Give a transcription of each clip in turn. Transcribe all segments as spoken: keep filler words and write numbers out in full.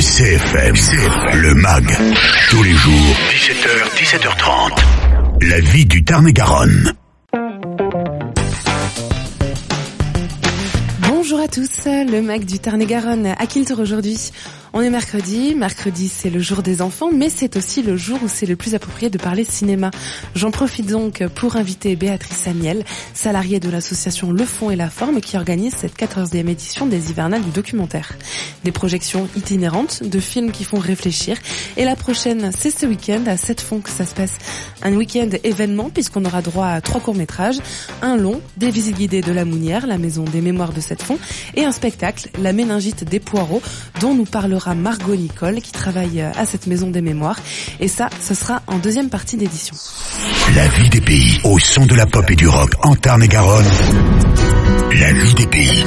C F M, C F M, le M A G, tous les jours, dix-sept heures, dix-sept heures trente. La vie du Tarn-et-Garonne. Bonjour à tous, le M A G du Tarn-et-Garonne à Kilter aujourd'hui. On est mercredi, mercredi c'est le jour des enfants, mais c'est aussi le jour où c'est le plus approprié de parler cinéma. J'en profite donc pour inviter Béatrice Samiel, salariée de l'association Le Fond et la Forme, qui organise cette quatorzième édition des Hivernales du documentaire. Des projections itinérantes, de films qui font réfléchir, et la prochaine c'est ce week-end à Sept Fonds que ça se passe. Un week-end événement puisqu'on aura droit à trois courts-métrages, un long, des visites guidées de la Mounière, la maison des mémoires de Sept Fonds, et un spectacle, La méningite des poireaux, dont nous parlera Margot Nicole qui travaille à cette maison des mémoires, et ça, ce sera en deuxième partie d'édition. La vie des pays au son de la pop et du rock en Tarn-et-Garonne. La vie des pays.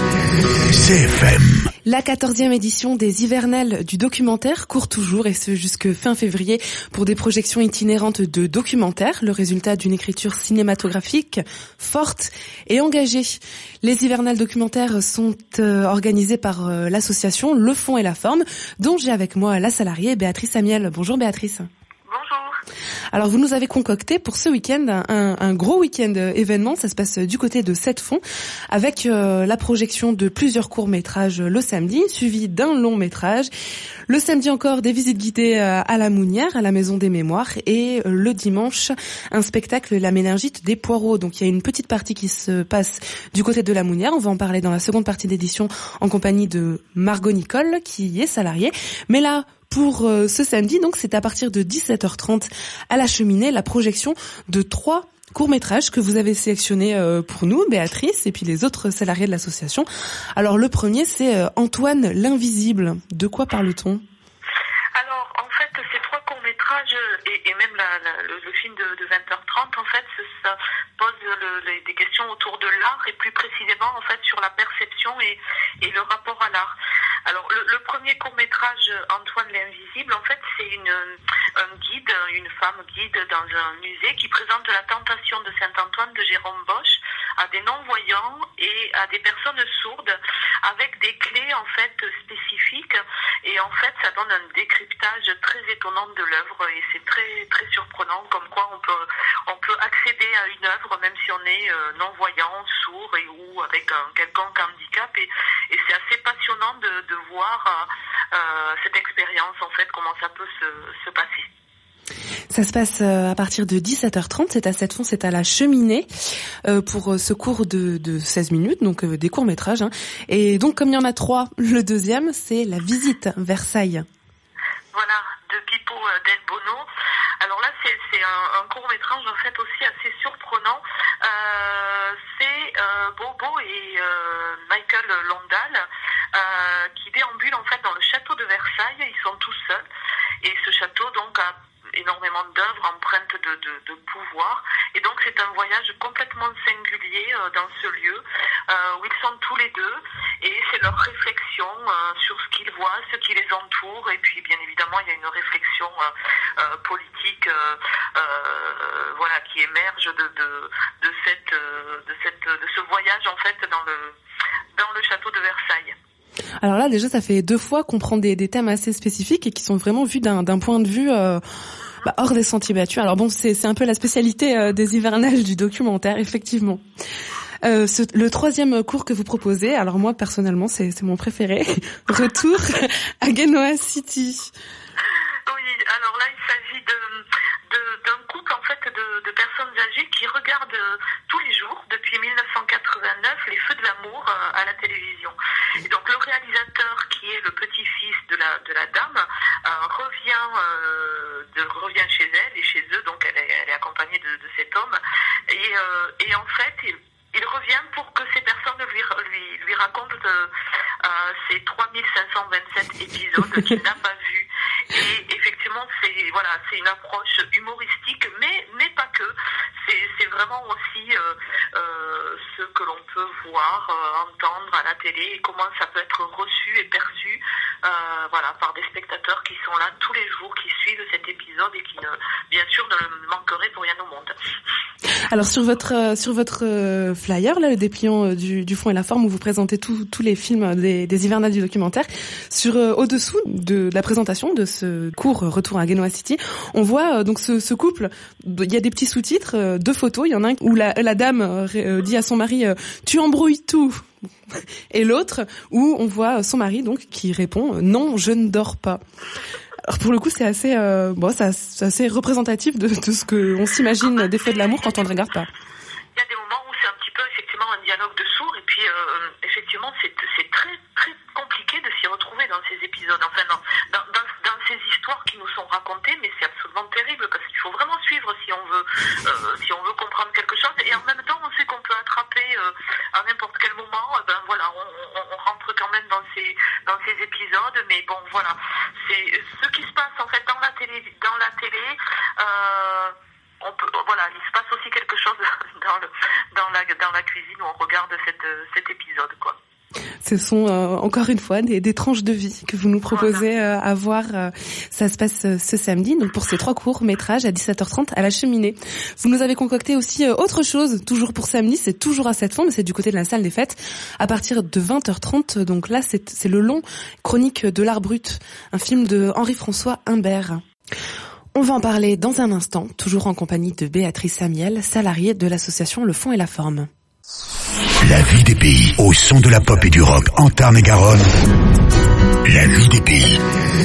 C F M. La quatorzième édition des Hivernales du documentaire court toujours, et ce jusque fin février, pour des projections itinérantes de documentaires, le résultat d'une écriture cinématographique forte et engagée. Les Hivernales documentaires sont euh, organisés par euh, l'association Le Fond et la Forme, dont j'ai avec moi la salariée Béatrice Samiel. Bonjour Béatrice. Bonjour. Alors vous nous avez concocté pour ce week-end un, un gros week-end événement, ça se passe du côté de Sept Fonds, avec euh, la projection de plusieurs courts-métrages le samedi, suivi d'un long-métrage. Le samedi encore, des visites guidées euh, à la Mounière, à la Maison des Mémoires, et euh, le dimanche, un spectacle, La méningite des poireaux. Donc il y a une petite partie qui se passe du côté de la Mounière, on va en parler dans la seconde partie d'édition en compagnie de Margot Nicole, qui y est salariée. Mais là, pour euh, ce samedi, donc c'est à partir de dix-sept heures trente à la Cheminée, la projection de trois courts-métrages que vous avez sélectionnés euh, pour nous, Béatrice, et puis les autres salariés de l'association. Alors le premier, c'est euh, Antoine l'Invisible. De quoi parle-t-on ? Alors, en fait, ces trois courts-métrages et, et même la, la, le, le film de, de vingt heures trente, en fait, ça pose le, les, des questions autour de l'art et plus précisément, en fait, sur la perception et, et le rapport à l'art. Alors, le, le premier court-métrage, Antoine l'Invisible, en fait, c'est une, un guide, une femme guide dans un musée qui présente la tentation de Saint-Antoine de Jérôme Bosch à des non-voyants et à des personnes sourdes avec des clés, en fait, spécifiques. Et en fait, ça donne un décryptage très étonnant de l'œuvre et c'est très, très surprenant comme quoi on peut, on peut accéder à une œuvre même si on est euh, non-voyant, sourd et ou avec un quelconque handicap. Et, et c'est assez passionnant de, de voir euh, cette expérience, en fait, comment ça peut se, se passer. Ça se passe à partir de dix-sept heures trente, c'est à Sept Fonds, c'est à la Cheminée, euh, pour ce cours de, de seize minutes, donc euh, des courts-métrages. Hein. Et donc, comme il y en a trois, le deuxième, c'est La visite Versailles. Voilà, de Pippo Del Bono. Alors là, c'est, c'est un, un court-métrage, en fait, aussi assez surprenant. Euh, c'est euh, Bobo et euh, Michael Londal euh, qui déambulent, en fait, dans le château de Versailles. Ils sont tous seuls. Et ce château, donc, a énormément d'œuvres empreintes de, de, de pouvoir. Et donc, c'est un voyage complètement singulier euh, dans ce lieu euh, où ils sont tous les deux. Et c'est leur réflexion euh, sur ce qu'ils voient, ce qui les entoure. Et puis, bien évidemment, il y a une réflexion euh, euh, politique euh, euh, voilà, qui émerge de, de, de, cette, euh, de, cette, de ce voyage, en fait, dans le, dans le château de Versailles. Alors là, déjà, ça fait deux fois qu'on prend des, des thèmes assez spécifiques et qui sont vraiment vus d'un, d'un point de vue euh, bah, hors des sentiers battus. Alors bon, c'est, c'est un peu la spécialité euh, des Hivernales du documentaire, effectivement. Euh, ce, le troisième cours que vous proposez, alors moi, personnellement, c'est, c'est mon préféré. Retour à Genoa City. Oui, alors là, il s'agit de, de, d'un couple, en fait, de, de personnes âgées qui regardent euh, tous les jours, depuis dix-neuf cent quatre-vingt-neuf, les Feux de l'amour euh, à la télévision. Et donc, le réalisateur, qui est le petit-fils de la, de la dame, euh, revient, euh, de, revient chez elle et chez eux, donc elle est, elle est accompagnée de, de cet homme. Et, euh, et en fait, il, il revient pour que ces personnes lui, lui, lui racontent euh, euh, ces trois mille cinq cent vingt-sept épisodes qu'il n'a pas vus. Et effectivement, c'est voilà, c'est une approche humoristique, mais mais pas que. C'est c'est vraiment aussi euh, euh, ce que l'on peut voir, euh, entendre à la télé et comment ça peut être reçu et perçu euh, voilà, par des spectateurs qui sont là tous les jours, qui suivent cet épisode et qui, ne, bien sûr, ne le manqueraient pour rien au monde. Alors sur votre euh, sur votre euh, flyer là, le dépliant euh, du, du fond et la forme où vous présentez tous tous les films des, des hivernales du documentaire, sur euh, au-dessous de, de la présentation de ce court euh, Retour à Genoa City, on voit euh, donc ce, ce couple. Il y a des petits sous-titres, euh, deux photos. Il y en a un où la, la dame euh, dit à son mari euh, tu embrouilles tout, et l'autre où on voit son mari donc qui répond non, je ne dors pas. Alors pour le coup, c'est assez, euh, bon, c'est assez, c'est assez représentatif de, de ce que on s'imagine des feux de l'amour quand on ne regarde pas. Il y a des moments où c'est un petit peu effectivement un dialogue de sourds et puis euh, effectivement c'est c'est très très compliqué de s'y retrouver dans ces épisodes. Enfin dans dans dans, dans ces histoires qui nous sont racontées, mais c'est absolument terrible parce qu'il faut vraiment suivre si on veut euh, si on veut comprendre quelque chose. Et en même temps, on sait qu'on peut attraper euh, à n'importe quel moment. Ben voilà, on, on, on rentre quand même dans ces dans ces épisodes, mais bon voilà, c'est ce qui se passe en fait dans la télé dans la télé. Euh, On peut, voilà, il se passe aussi quelque chose dans, le, dans, la, dans la cuisine où on regarde cette, cet épisode, quoi. Ce sont euh, encore une fois des, des tranches de vie que vous nous proposez euh, à voir. Euh, ça se passe euh, ce samedi, donc pour ces trois courts métrages à dix-sept heures trente à la Cheminée. Vous nous avez concocté aussi euh, autre chose, toujours pour samedi, c'est toujours à Sept-Fonds, mais c'est du côté de la salle des fêtes, à partir de vingt heures trente. Donc là, c'est, c'est le long Chronique de l'art brut, un film de Henri-François Humbert. On va en parler dans un instant, toujours en compagnie de Béatrice Samiel, salariée de l'association Le Fond et la Forme. La vie des pays, au son de la pop et du rock en Tarn-et-Garonne. La vie des pays,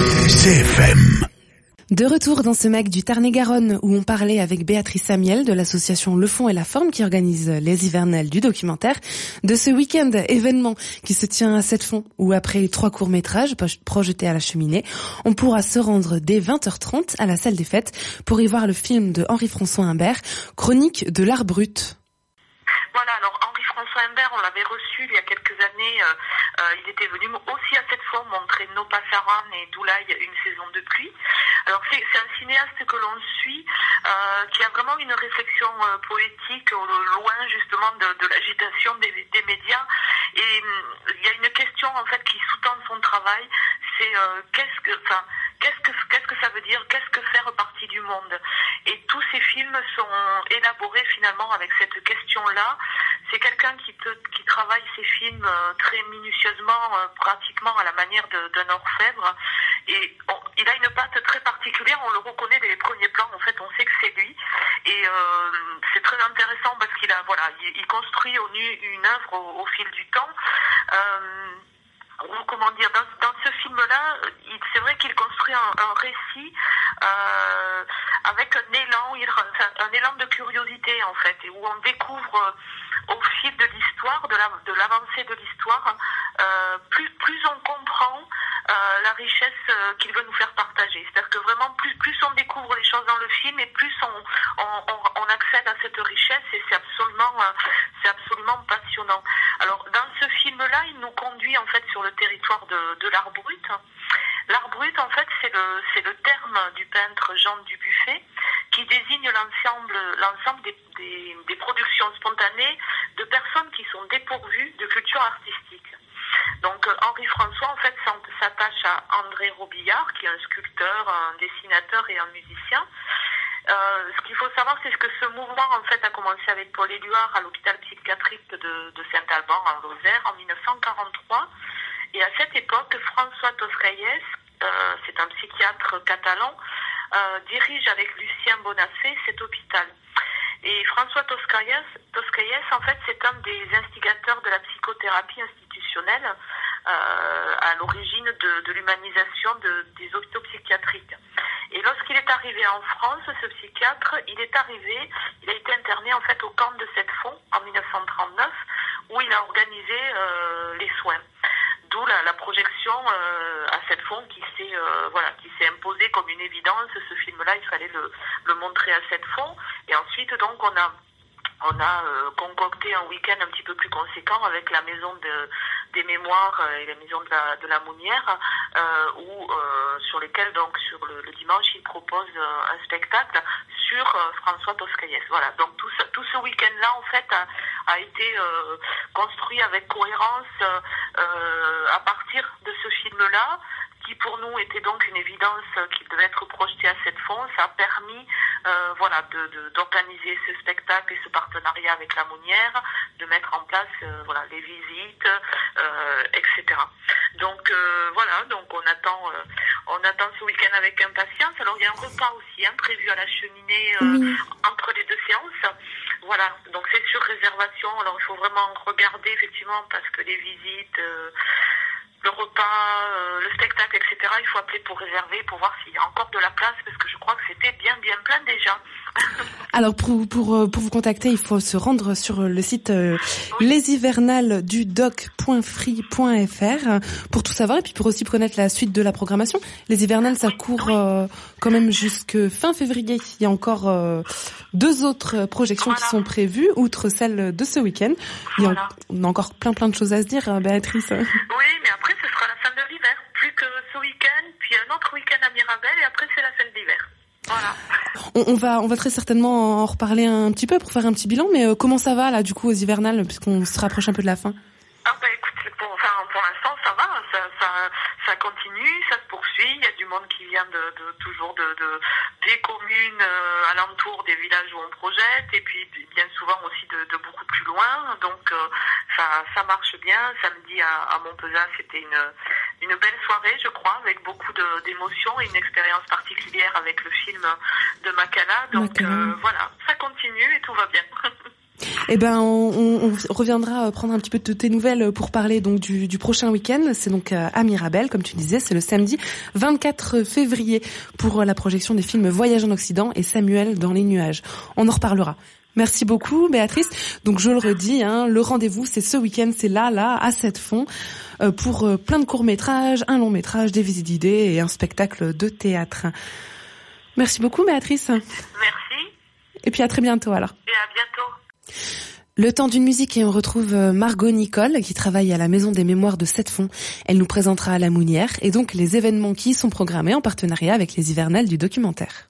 C F M. De retour dans ce Mac du Tarn-et-Garonne où on parlait avec Béatrice Samiel de l'association Le Fond et la Forme qui organise les hivernales du documentaire, de ce week-end événement qui se tient à Sept-Fonds où après trois courts-métrages projetés à la Cheminée, on pourra se rendre dès vingt heures trente à la salle des fêtes pour y voir le film de Henri-François Humbert, Chronique de l'art brut. Voilà, alors Henri-François Humbert, on l'avait reçu il y a quelques années, euh, euh, il était venu aussi à Sept-Fonds montrer Nos Passaran et Doulaï, une saison de pluie. Alors c'est, c'est un cinéaste que l'on suit, euh, qui a vraiment une réflexion euh, poétique au loin justement de, de l'agitation des, des médias. Et euh, il y a une question en fait qui sous-tend son travail, c'est euh, qu'est-ce que, enfin, qu'est-ce que, qu'est-ce que ça veut dire, qu'est-ce que faire partie du monde. Et tous ces films sont élaborés finalement avec cette question-là. C'est quelqu'un qui peut, qui travaille ses films euh, très minutieusement, euh, pratiquement à la manière de, d'un orfèvre. Et on, il a une patte très particulière, on le reconnaît dès les premiers plans, en fait, on sait que c'est lui. Et euh, c'est très intéressant parce qu'il a, voilà, il, il construit au nu une œuvre au, au fil du temps. Euh, Comment dire, dans, dans ce film-là, il, c'est vrai qu'il construit un, un récit euh, avec un élan, un, un élan de curiosité en fait, et où on découvre euh, au fil de l'histoire, de, la, de l'avancée de l'histoire, euh, plus, plus on comprend euh, la richesse euh, qu'il veut nous faire partager. C'est-à-dire que vraiment, plus, plus on découvre les choses dans le film, et plus on, on, on, on accède à cette richesse, et c'est absolument, euh, c'est absolument passionnant. Alors, dans ce film-là, il nous conduit en fait sur le territoire de, de l'art brut. L'art brut, en fait, c'est le, c'est le terme du peintre Jean Dubuffet qui désigne l'ensemble, l'ensemble des, des, des productions spontanées de personnes qui sont dépourvues de culture artistique. Donc, euh, Henri-François, en fait, s'attache à André Robillard, qui est un sculpteur, un dessinateur et un musicien. Euh, ce qu'il faut savoir, c'est que ce mouvement, en fait, a commencé avec Paul Éluard à l'hôpital psychiatrique de, de Saint-Alban, en Lozère, en dix-neuf cent quarante-trois. Et à cette époque, François Toscaïès, euh, c'est un psychiatre catalan, euh, dirige avec Lucien Bonafé cet hôpital. Et François Toscaïès, Toscaïès, en fait, c'est un des instigateurs de la psychothérapie institutionnelle euh, à l'origine de, de l'humanisation de, des hôpitaux psychiatriques. Et lorsqu'il est arrivé en France, ce psychiatre, il est arrivé, il a été interné en fait au camp de Sept-Fonds en dix-neuf cent trente-neuf, où il a organisé euh, les soins. D'où la, la projection euh, à Sept-Fonds qui s'est euh, voilà qui s'est imposée comme une évidence. Ce film-là, il fallait le, le montrer à Sept-Fonds. Et ensuite, donc, on a on a euh, concocté un week-end un petit peu plus conséquent avec la maison de, des mémoires et la maison de la, de la Mounière, euh, où euh, sur lesquels donc sur le, le dimanche il propose euh, un spectacle sur euh, François Toscaïès. Voilà, donc tout ce, tout ce week-end-là en fait a, a été euh, construit avec cohérence euh, à partir de ce film-là, qui pour nous était donc une évidence qu'il devait être projeté à cette fond, ça a permis euh, voilà, de, de, d'organiser ce spectacle et ce partenariat avec la Mounière, de mettre en place euh, voilà, les visites, euh, et cetera. Donc euh, voilà, donc on attend, euh, on attend ce week-end avec impatience. Alors il y a un repas aussi hein, prévu à la cheminée euh, oui. entre les deux séances. Voilà, donc c'est sur réservation. Alors il faut vraiment regarder effectivement parce que les visites, euh, le repas, euh, le spectacle, et cetera. Il faut appeler pour réserver, pour voir s'il y a encore de la place parce que je crois que c'était bien bien plein déjà. Alors pour pour pour vous contacter, il faut se rendre sur le site euh, oui. leshivernalsdudoc point free point f r pour tout savoir et puis pour aussi connaître la suite de la programmation. Les hivernales, ça court oui. euh, quand même jusque fin février. Il y a encore euh, deux autres projections voilà. qui sont prévues, outre celle de ce week-end. Il y a, voilà. On a encore plein plein de choses à se dire, Béatrice. Oui, mais après ce sera la fin de l'hiver, plus que ce week-end, puis un autre week-end à Mirabel et après c'est la fin de l'hiver. Voilà. On, on va, on va très certainement en reparler un petit peu pour faire un petit bilan, mais euh, comment ça va là du coup aux hivernales puisqu'on se rapproche un peu de la fin? Ah bah écoute, pour, enfin, pour l'instant ça va, ça, ça, ça continue, ça se poursuit. Il y a du monde qui vient de, de toujours de, de des communes euh, alentours des villages où on projette, et puis bien souvent aussi de, de beaucoup plus loin. Donc euh, ça, ça marche bien. Samedi à, à Montpezat, c'était une une belle soirée, je crois, avec beaucoup de, d'émotions et une expérience particulière avec le film de Makala. Donc euh, voilà, ça continue et tout va bien. Eh ben, on, on, on reviendra prendre un petit peu de tes nouvelles pour parler donc du, du prochain week-end. C'est donc à Mirabel, comme tu disais, c'est le samedi vingt-quatre février pour la projection des films Voyage en Occident et Samuel dans les nuages. On en reparlera. Merci beaucoup, Béatrice. Donc, je le redis, hein, le rendez-vous, c'est ce week-end, c'est là, là, à Sept-Fonds, euh, pour euh, plein de courts-métrages, un long-métrage, des visites d'idées et un spectacle de théâtre. Merci beaucoup, Béatrice. Merci. Et puis à très bientôt, alors. Et à bientôt. Le temps d'une musique et on retrouve Margot Nicole qui travaille à la Maison des Mémoires de Sept-Fonds. Elle nous présentera la Mounière et donc les événements qui y sont programmés en partenariat avec les hivernales du documentaire.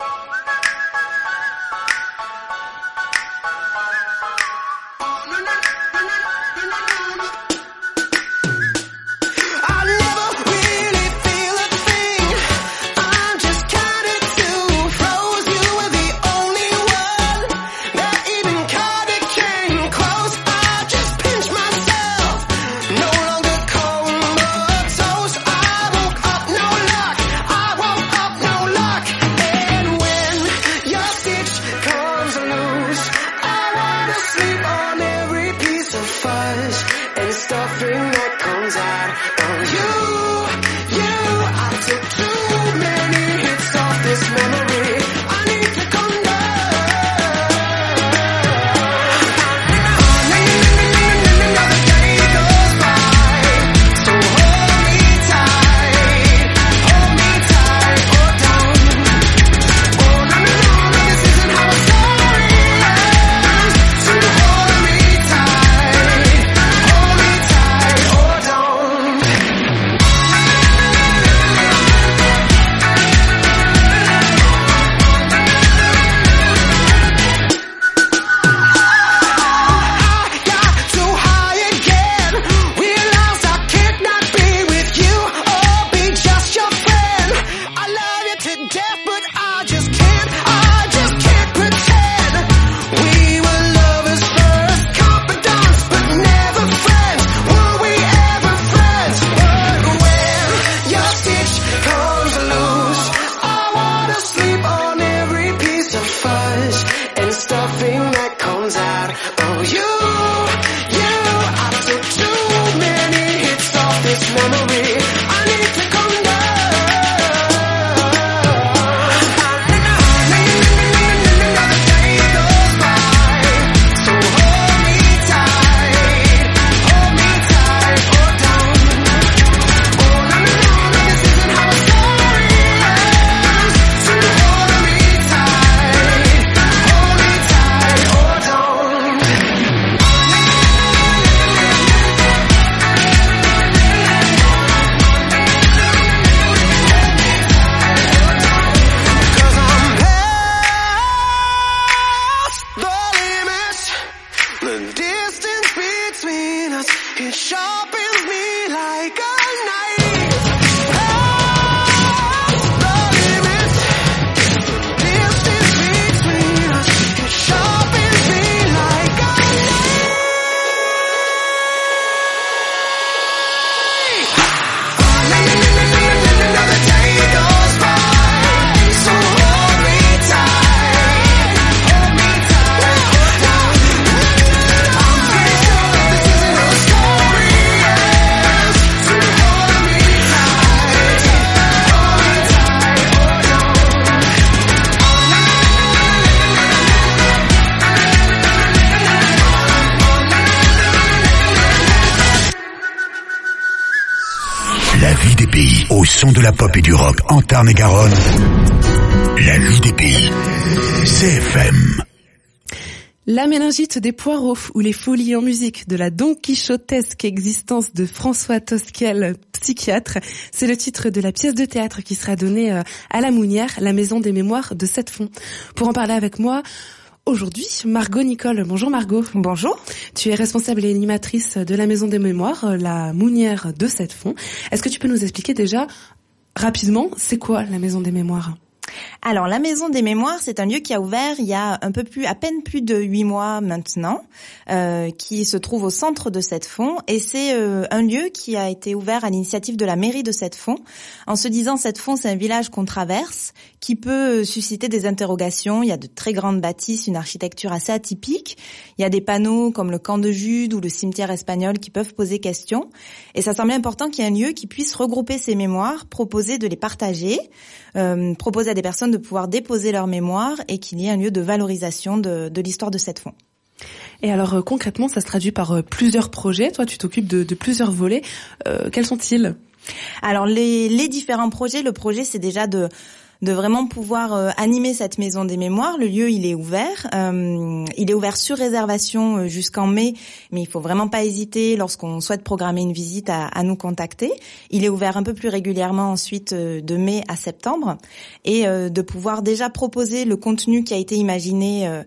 And when son de la pop et du rock en Tarn-et-Garonne, la vie des pays, C F M. La méningite des poireaux ou les folies en musique de la Don Quichotesque existence de François Tosquel, psychiatre, c'est le titre de la pièce de théâtre qui sera donnée à la Mounière, la maison des mémoires de Sept-Fonds. Pour en parler avec moi, aujourd'hui, Margot Nicole. Bonjour Margot. Bonjour. Tu es responsable et animatrice de la maison des mémoires, la Mounière de Sept-Fonds. Est-ce que tu peux nous expliquer déjà, rapidement, c'est quoi la maison des mémoires ? Alors, la Maison des Mémoires, c'est un lieu qui a ouvert il y a un peu plus, à peine plus de huit mois maintenant, euh, qui se trouve au centre de Sept-Fonds, et c'est euh, un lieu qui a été ouvert à l'initiative de la mairie de Sept-Fonds, en se disant Sept-Fonds, c'est un village qu'on traverse, qui peut susciter des interrogations. Il y a de très grandes bâtisses, une architecture assez atypique. Il y a des panneaux comme le camp de Jude ou le cimetière espagnol qui peuvent poser question. Et ça semblait important qu'il y ait un lieu qui puisse regrouper ces mémoires, proposer de les partager, euh, proposer à des personnes de pouvoir déposer leur mémoire et qu'il y ait un lieu de valorisation de, de l'histoire de Sept-Fonds. Et alors euh, concrètement, ça se traduit par euh, plusieurs projets. Toi, tu t'occupes de, de plusieurs volets. Euh, quels sont-ils ? Alors les, les différents projets, le projet c'est déjà de de vraiment pouvoir euh, animer cette maison des mémoires. Le lieu, il est ouvert. Euh, il est ouvert sur réservation euh, jusqu'en mai, mais il faut vraiment pas hésiter lorsqu'on souhaite programmer une visite à, à nous contacter. Il est ouvert un peu plus régulièrement ensuite euh, de mai à septembre, et euh, de pouvoir déjà proposer le contenu qui a été imaginé euh,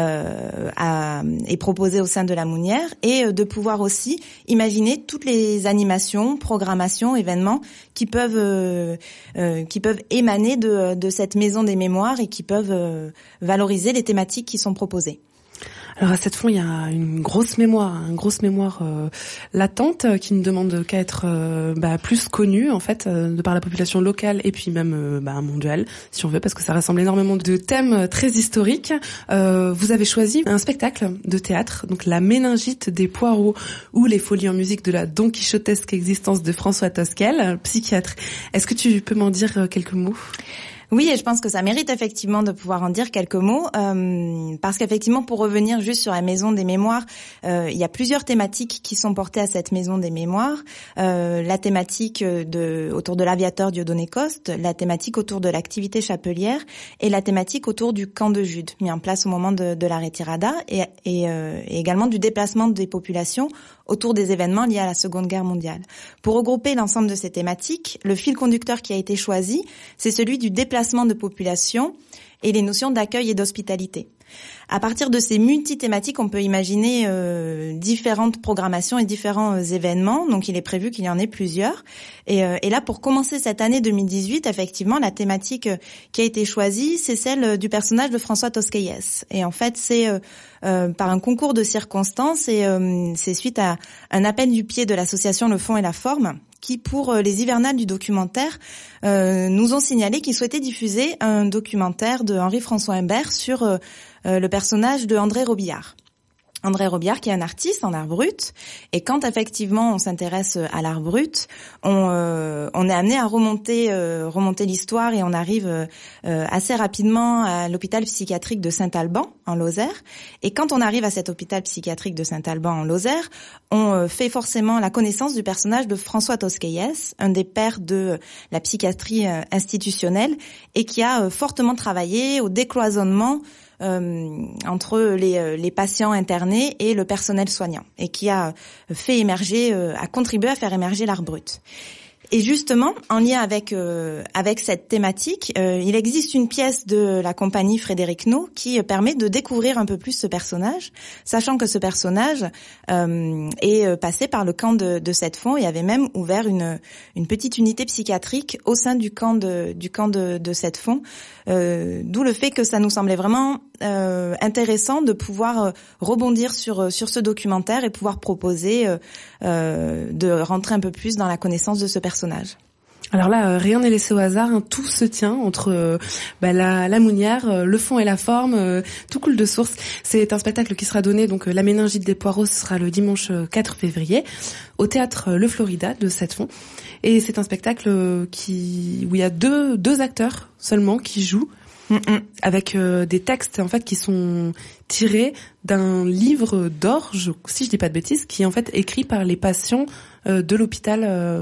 euh, à, et proposé au sein de la Mounière, et euh, de pouvoir aussi imaginer toutes les animations, programmations, événements qui peuvent euh, euh, qui peuvent émaner de de cette maison des mémoires et qui peuvent euh, valoriser les thématiques qui sont proposées. Alors à Sept-Fonds, il y a une grosse mémoire, une grosse mémoire euh, latente euh, qui ne demande qu'à être euh, bah, plus connue en fait euh, de par la population locale et puis même euh, bah, mondiale si on veut, parce que ça rassemble énormément de thèmes euh, très historiques. Euh, vous avez choisi un spectacle de théâtre, donc la méningite des poireaux ou les folies en musique de la Don Quichotesque existence de François Tosquel, psychiatre. Est-ce que tu peux m'en dire euh, quelques mots ? Oui, et je pense que ça mérite effectivement de pouvoir en dire quelques mots, euh, parce qu'effectivement, pour revenir juste sur la Maison des Mémoires, euh, il y a plusieurs thématiques qui sont portées à cette Maison des Mémoires. Euh, la thématique de autour de l'aviateur Dieudonné Coste, la thématique autour de l'activité chapelière et la thématique autour du camp de Jude, mis en place au moment de, de la retirada, et, et, euh, et également du déplacement des populations autour des événements liés à la Seconde Guerre mondiale. Pour regrouper l'ensemble de ces thématiques, le fil conducteur qui a été choisi, c'est celui du déplacement de population et les notions d'accueil et d'hospitalité. À partir de ces multi-thématiques, on peut imaginer euh, différentes programmations et différents euh, événements. Donc, il est prévu qu'il y en ait plusieurs. Et, euh, et là, pour commencer cette année deux mille dix-huit, effectivement, la thématique euh, qui a été choisie, c'est celle euh, du personnage de François Tosquelles. Et en fait, c'est euh, euh, par un concours de circonstances et euh, c'est suite à un appel du pied de l'association Le Fond et la Forme, qui, pour les hivernales du documentaire, euh, nous ont signalé qu'ils souhaitaient diffuser un documentaire de Henri-François Imbert sur euh, le personnage de André Robillard. André Robillard, qui est un artiste en art brut, et quand effectivement on s'intéresse à l'art brut, on, euh, on est amené à remonter, euh, remonter l'histoire, et on arrive euh, assez rapidement à l'hôpital psychiatrique de Saint-Alban en Lozère. Et quand on arrive à cet hôpital psychiatrique de Saint-Alban en Lozère, on euh, fait forcément la connaissance du personnage de François Tosquelles, un des pères de la psychiatrie euh, institutionnelle, et qui a euh, fortement travaillé au décloisonnement Euh, entre les, les patients internés et le personnel soignant, et qui a fait émerger, euh, a contribué à faire émerger l'art brut. Et justement, en lien avec euh, avec cette thématique, euh, il existe une pièce de la compagnie Frédéric Naud qui permet de découvrir un peu plus ce personnage, sachant que ce personnage euh, est passé par le camp de, de Sept-Fonds et avait même ouvert une une petite unité psychiatrique au sein du camp de du camp de, de Sept-Fonds. Euh, d'où le fait que ça nous semblait vraiment euh, intéressant de pouvoir euh, rebondir sur sur ce documentaire et pouvoir proposer euh, euh, de rentrer un peu plus dans la connaissance de ce personnage. Alors là, euh, rien n'est laissé au hasard, hein, tout se tient entre euh, bah, la, la Mounière, euh, le fond et la forme, euh, tout coule de source. C'est un spectacle qui sera donné, donc euh, la méningite des poireaux, ce sera le dimanche quatre février, au théâtre Le Florida de Sept-Fonds. Et c'est un spectacle euh, qui où il y a deux, deux acteurs seulement qui jouent, Mm-mm. avec euh, des textes en fait qui sont tirés d'un livre d'orge, si je dis pas de bêtises, qui est en fait écrit par les patients euh, de l'hôpital euh,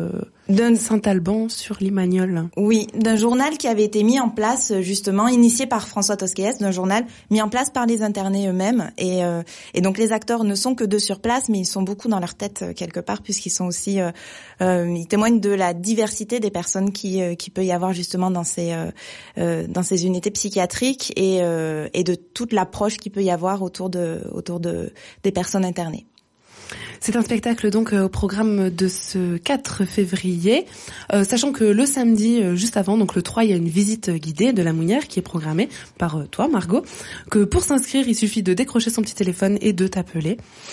D'un Saint-Alban sur Limagnol. Oui, d'un journal qui avait été mis en place, justement, initié par François Tosquelles, d'un journal mis en place par les internés eux-mêmes. Et, euh, et donc les acteurs ne sont que deux sur place, mais ils sont beaucoup dans leur tête euh, quelque part, puisqu'ils sont aussi, euh, euh, ils témoignent de la diversité des personnes qui, euh, qui peut y avoir justement dans ces, euh, euh, dans ces unités psychiatriques et, euh, et de toute l'approche qu'il peut y avoir autour de, autour de des personnes internées. C'est un spectacle donc au programme de ce quatre février, euh, sachant que le samedi euh, juste avant, donc le trois, il y a une visite guidée de la Mounière qui est programmée par euh, toi, Margot, que pour s'inscrire, il suffit de décrocher son petit téléphone et de t'appeler.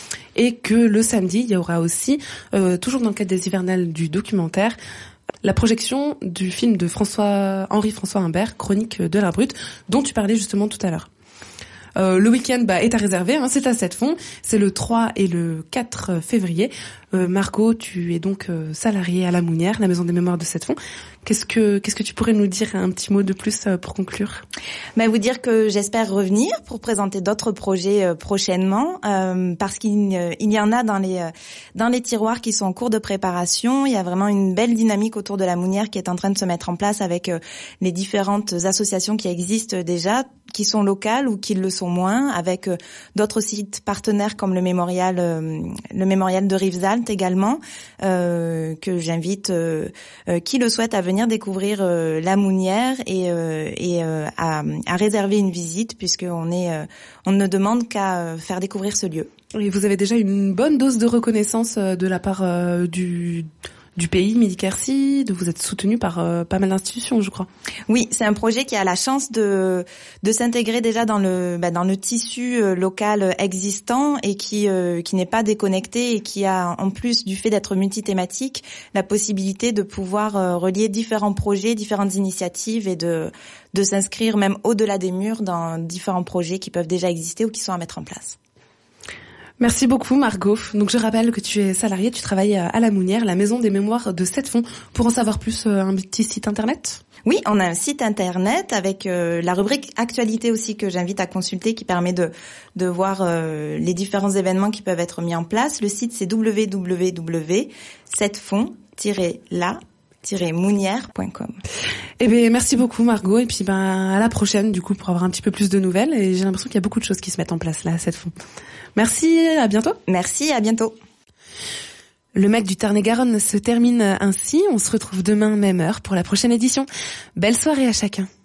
Et que le samedi, il y aura aussi, euh, toujours dans le cadre des hivernales du documentaire, la projection du film de François Henri-François Humbert, Chronique de la Brute, dont tu parlais justement tout à l'heure. Euh, le week-end bah, est à réserver, hein, c'est à Sept-Fonds, c'est le trois et le quatre février. Euh, Margot, tu es donc euh, salariée à la Mounière, la Maison des Mémoires de Sept-Fonds. Qu'est-ce que qu'est-ce que tu pourrais nous dire, un petit mot de plus euh, pour conclure? Ben, vous dire que j'espère revenir pour présenter d'autres projets euh, prochainement, euh, parce qu'il euh, il y en a dans les euh, dans les tiroirs qui sont en cours de préparation. Il y a vraiment une belle dynamique autour de la Mounière qui est en train de se mettre en place avec euh, les différentes associations qui existent déjà, qui sont locales ou qui le sont moins, avec euh, d'autres sites partenaires comme le mémorial euh, le mémorial de Rivesaltes également, euh, que j'invite euh, euh, qui le souhaite à venir découvrir euh, la Mounière et, euh, et euh, à, à réserver une visite, puisqu'on est euh, on ne demande qu'à euh, faire découvrir ce lieu. Et vous avez déjà une bonne dose de reconnaissance euh, de la part euh, du du pays, Midi Quercy, de vous êtes soutenu par euh, pas mal d'institutions, je crois. Oui, c'est un projet qui a la chance de de s'intégrer déjà dans le bah, dans le tissu euh, local existant et qui euh, qui n'est pas déconnecté et qui a, en plus du fait d'être multithématique, la possibilité de pouvoir euh, relier différents projets, différentes initiatives et de de s'inscrire même au-delà des murs dans différents projets qui peuvent déjà exister ou qui sont à mettre en place. Merci beaucoup Margot. Donc je rappelle que tu es salariée, tu travailles à la Mounière, la Maison des Mémoires de Sept-Fonds. Pour en savoir plus, un petit site internet ? Oui, on a un site internet avec euh, la rubrique actualité aussi que j'invite à consulter, qui permet de de voir euh, les différents événements qui peuvent être mis en place. Le site c'est w w w point sept-fonds tiret la tiret mounière point com. Eh bien, merci beaucoup Margot, et puis ben à la prochaine du coup pour avoir un petit peu plus de nouvelles. Et j'ai l'impression qu'il y a beaucoup de choses qui se mettent en place là à Sept-Fonds. Merci, à bientôt. Merci, à bientôt. Le Mac du Tarn-et-Garonne se termine ainsi. On se retrouve demain même heure pour la prochaine édition. Belle soirée à chacun.